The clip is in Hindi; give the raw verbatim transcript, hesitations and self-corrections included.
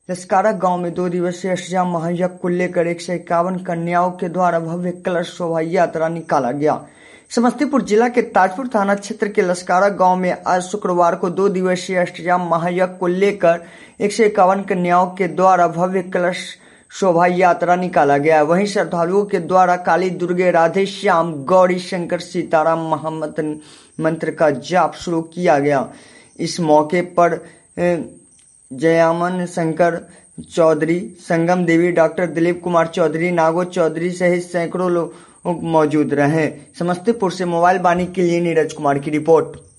लस्कारा गांव में दो दिवसीय अष्टयाम महायज्ञ को लेकर एक सौ इक्यावन कन्याओं के द्वारा भव्य कलश शोभा यात्रा निकाला गया। समस्तीपुर जिला के ताजपुर थाना क्षेत्र के लस्कारा गांव में आज शुक्रवार को दो दिवसीय अष्टयाम महायज्ञ को लेकर एक सौ इक्यावन कन्याओं के द्वारा भव्य कलश शोभा यात्रा निकाला गया। वहीं श्रद्धालुओं के द्वारा काली, दुर्गे, राधे श्याम, गौरी शंकर, सीताराम महामंत्र मंत्र का जाप शुरू किया गया। इस मौके पर जयामन शंकर चौधरी, संगम देवी, डॉक्टर दिलीप कुमार चौधरी, नागो चौधरी सहित सैकड़ों लोग मौजूद रहे। समस्तीपुर से मोबाइल बानी के लिए नीरज कुमार की रिपोर्ट।